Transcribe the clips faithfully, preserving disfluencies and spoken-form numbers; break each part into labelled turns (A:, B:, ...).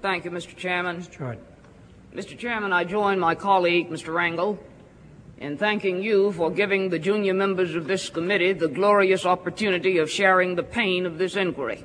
A: Thank you, Mister Chairman.
B: Mister Jordan.
A: Mister Chairman, I join my colleague, Mister Rangel, in thanking you for giving the junior members of this committee the glorious opportunity of sharing the pain of this inquiry.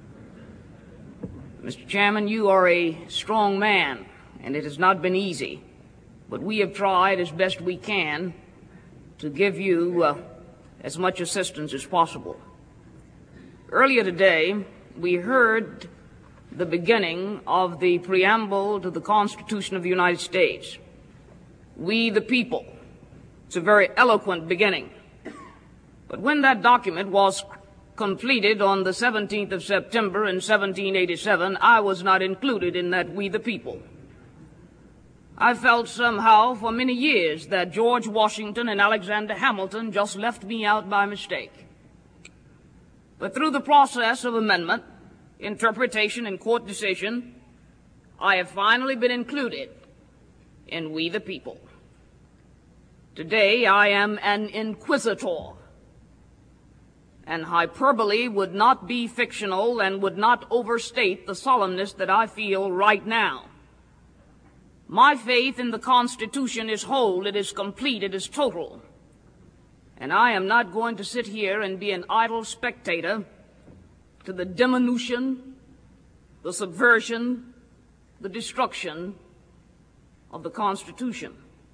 A: Mister Chairman, you are a strong man, and it has not been easy, but we have tried as best we can to give you uh, as much assistance as possible. Earlier today, we heard the beginning of the preamble to the Constitution of the United States. We the people. It's a very eloquent beginning. But when that document was completed on the seventeenth of September in seventeen eighty-seven, I was not included in that we the people. I felt somehow for many years that George Washington and Alexander Hamilton just left me out by mistake. But through the process of amendment, interpretation, and court decision, I have finally been included in we the people. Today, I am an inquisitor, and hyperbole would not be fictional and would not overstate the solemnness that I feel right now. My faith in the Constitution is whole, it is complete, it is total, and I am not going to sit here and be an idle spectator to the diminution, the subversion, the destruction of the Constitution.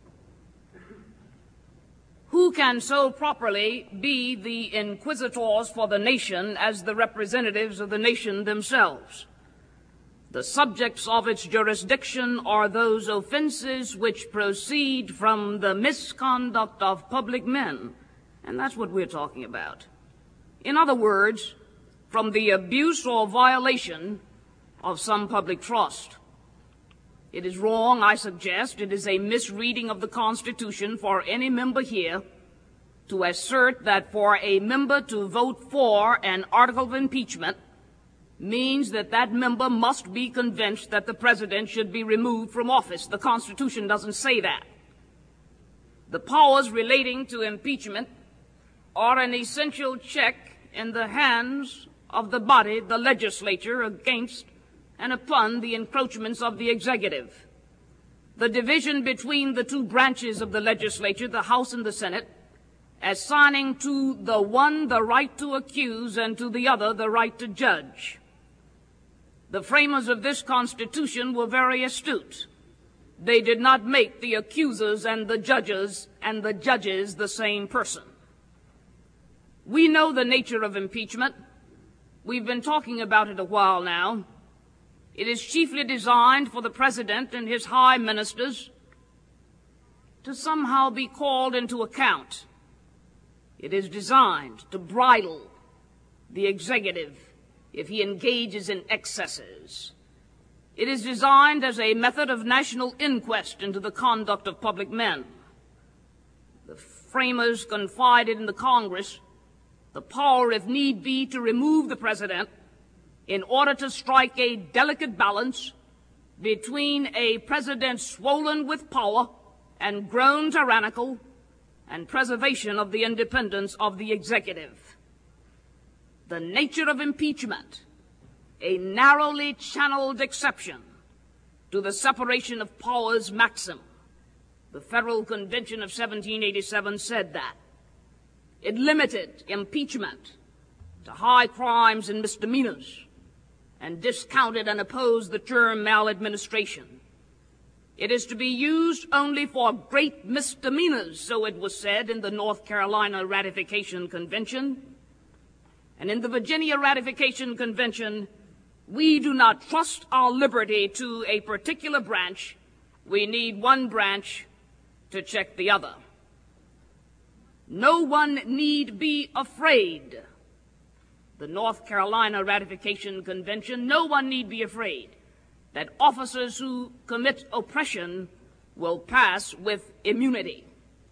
A: Who can so properly be the inquisitors for the nation as the representatives of the nation themselves? The subjects of its jurisdiction are those offenses which proceed from the misconduct of public men, and that's what we're talking about. In other words, from the abuse or violation of some public trust. It is wrong, I suggest, it is a misreading of the Constitution for any member here to assert that for a member to vote for an article of impeachment means that that member must be convinced that the president should be removed from office. The Constitution doesn't say that. The powers relating to impeachment are an essential check in the hands of the body, the legislature, against and upon the encroachments of the executive. The division between the two branches of the legislature, the House and the Senate, assigning to the one the right to accuse and to the other the right to judge. The framers of this Constitution were very astute. They did not make the accusers and the judges and the judges the same person. We know the nature of impeachment. We've been talking about it a while now. It is chiefly designed for the president and his high ministers to somehow be called into account. It is designed to bridle the executive if he engages in excesses. It is designed as a method of national inquest into the conduct of public men. The framers confided in the Congress the power, if need be, to remove the president in order to strike a delicate balance between a president swollen with power and grown tyrannical and preservation of the independence of the executive. The nature of impeachment, a narrowly channeled exception to the separation of powers maxim. The Federal Convention of seventeen eighty-seven said that. It limited impeachment to high crimes and misdemeanors and discounted and opposed the term maladministration. It is to be used only for great misdemeanors, so it was said in the North Carolina Ratification Convention. And in the Virginia Ratification Convention, we do not trust our liberty to a particular branch. We need one branch to check the other. No one need be afraid. The North Carolina Ratification Convention, no one need be afraid that officers who commit oppression will pass with immunity.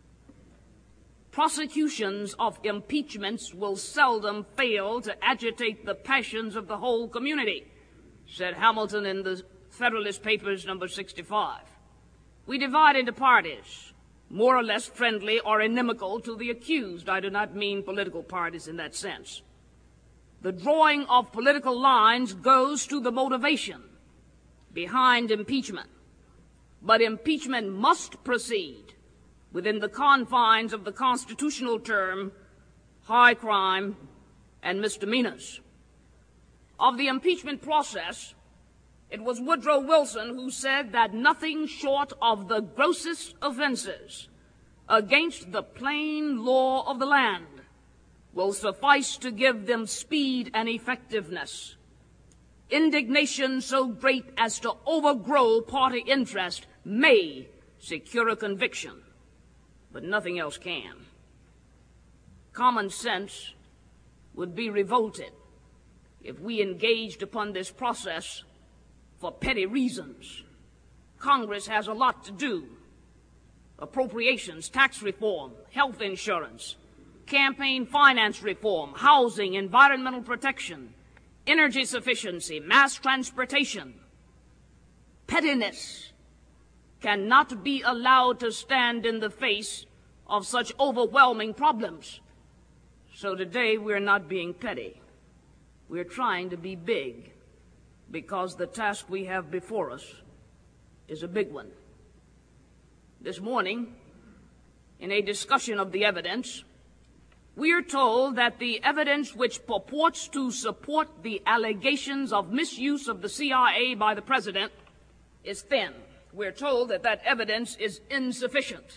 A: Prosecutions of impeachments will seldom fail to agitate the passions of the whole community, said Hamilton in the Federalist Papers number sixty-five. We divide into parties, more or less friendly or inimical to the accused. I do not mean political parties in that sense. The drawing of political lines goes to the motivation. behind impeachment, but impeachment must proceed within the confines of the constitutional term high crime and misdemeanors. Of the impeachment process, it was Woodrow Wilson who said that nothing short of the grossest offenses against the plain law of the land will suffice to give them speed and effectiveness. Indignation so great as to overgrow party interest may secure a conviction, but nothing else can. Common sense would be revolted if we engaged upon this process for petty reasons. Congress has a lot to do. Appropriations, tax reform, health insurance, campaign finance reform, housing, environmental protection, energy sufficiency, mass transportation. Pettiness cannot be allowed to stand in the face of such overwhelming problems. So today we're not being petty. We're trying to be big because the task we have before us is a big one. This morning, in a discussion of the evidence, we are told that the evidence which purports to support the allegations of misuse of the C I A by the president is thin. We're told that that evidence is insufficient.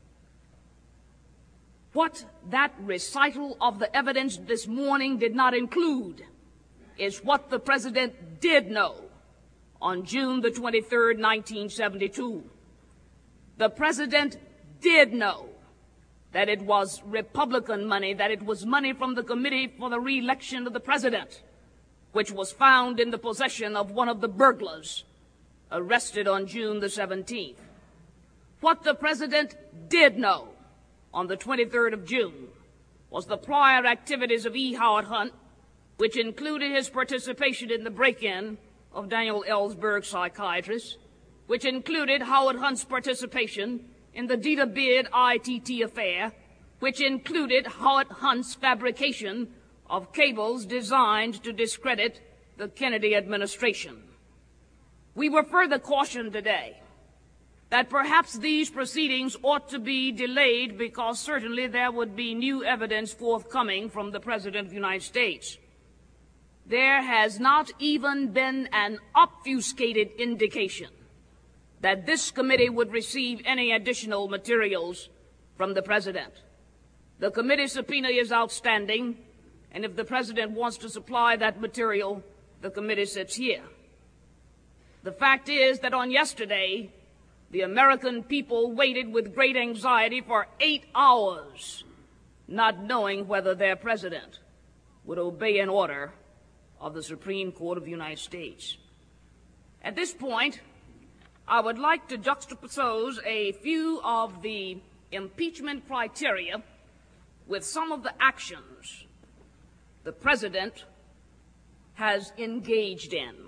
A: What that recital of the evidence this morning did not include is what the president did know on June the twenty-third, nineteen seventy-two. The president did know that it was Republican money, that it was money from the Committee for the Re-election of the President, which was found in the possession of one of the burglars arrested on June the seventeenth. What the president did know on the twenty-third of June was the prior activities of E. Howard Hunt, which included his participation in the break-in of Daniel Ellsberg, psychiatrist, which included Howard Hunt's participation in the Dita Beard I T T affair, which included Howard Hunt's fabrication of cables designed to discredit the Kennedy administration. We were further cautioned today that perhaps these proceedings ought to be delayed because certainly there would be new evidence forthcoming from the President of the United States. There has not even been an obfuscated indication that this committee would receive any additional materials from the president. The committee subpoena is outstanding, and if the president wants to supply that material, the committee sits here. The fact is that on yesterday, the American people waited with great anxiety for eight hours, not knowing whether their president would obey an order of the Supreme Court of the United States. At this point, I would like to juxtapose a few of the impeachment criteria with some of the actions the president has engaged in.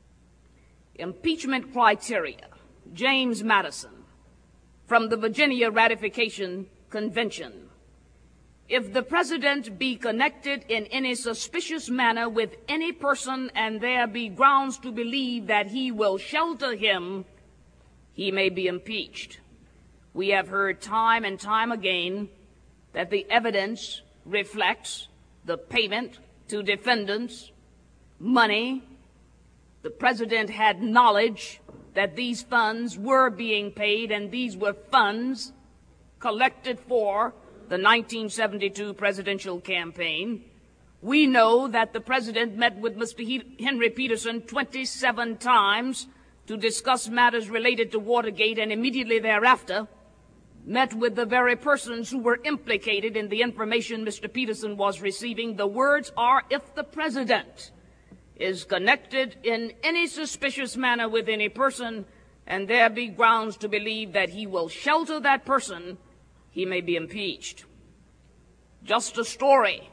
A: Impeachment criteria. James Madison, from the Virginia Ratification Convention. If the president be connected in any suspicious manner with any person and there be grounds to believe that he will shelter him, he may be impeached. We have heard time and time again that the evidence reflects the payment to defendants, money. The president had knowledge that these funds were being paid, and these were funds collected for the nineteen seventy-two presidential campaign. We know that the president met with Mister Henry Peterson twenty-seven times to discuss matters related to Watergate, and immediately thereafter met with the very persons who were implicated in the information Mister Peterson was receiving. The words are, if the president is connected in any suspicious manner with any person, and there be grounds to believe that he will shelter that person, he may be impeached. Just a story.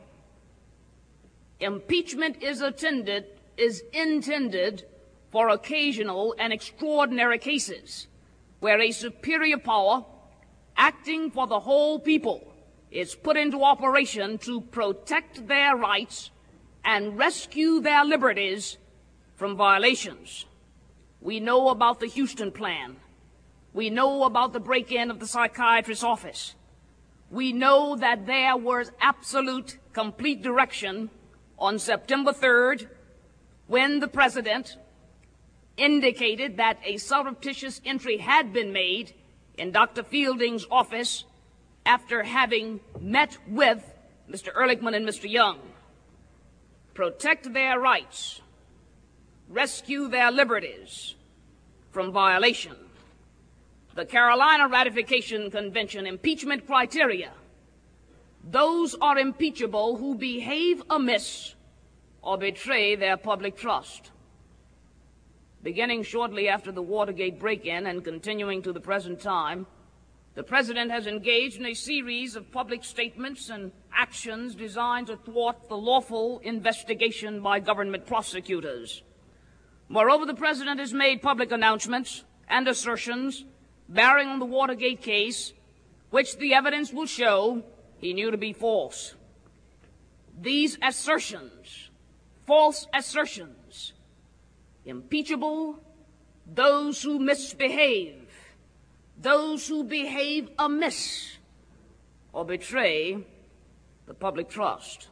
A: Impeachment is attended, is intended for occasional and extraordinary cases where a superior power acting for the whole people is put into operation to protect their rights and rescue their liberties from violations. We know about the Houston plan. We know about the break-in of the psychiatrist's office. We know that there was absolute, complete direction on September third when the president indicated that a surreptitious entry had been made in Doctor Fielding's office after having met with Mister Ehrlichman and Mister Young. Protect their rights, rescue their liberties from violation. The Carolina Ratification Convention impeachment criteria. Those are impeachable who behave amiss or betray their public trust. Beginning shortly after the Watergate break-in and continuing to the present time, the President has engaged in a series of public statements and actions designed to thwart the lawful investigation by government prosecutors. Moreover, the President has made public announcements and assertions bearing on the Watergate case, which the evidence will show he knew to be false. These assertions, false assertions, impeachable, those who misbehave, those who behave amiss or betray the public trust.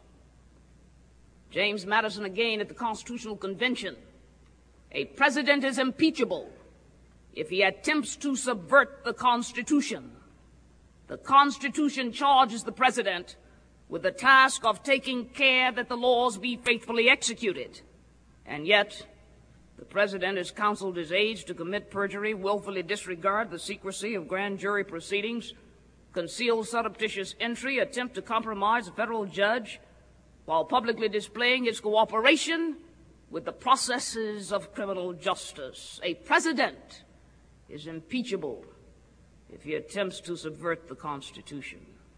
A: James Madison again at the Constitutional Convention. A president is impeachable if he attempts to subvert the Constitution. The Constitution charges the president with the task of taking care that the laws be faithfully executed. And yet, the president has counseled his aides to commit perjury, willfully disregard the secrecy of grand jury proceedings, conceal surreptitious entry, attempt to compromise a federal judge, while publicly displaying his cooperation with the processes of criminal justice. A president is impeachable if he attempts to subvert the Constitution.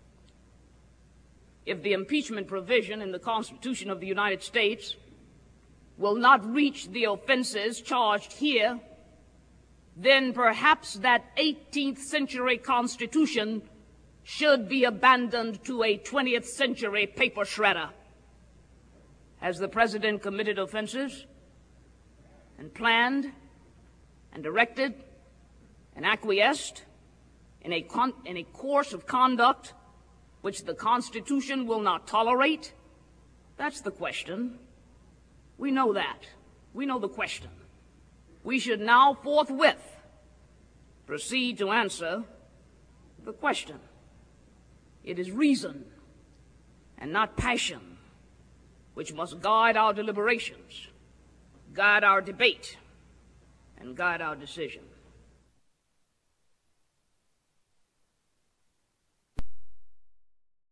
A: If the impeachment provision in the Constitution of the United States will not reach the offenses charged here, then perhaps that eighteenth century Constitution should be abandoned to a twentieth century paper shredder. Has the President committed offenses and planned and directed and acquiesced in a, con- in a course of conduct which the Constitution will not tolerate? That's the question. We know that. We know the question. We should now forthwith proceed to answer the question. It is reason and not passion which must guide our deliberations, guide our debate, and guide our decision.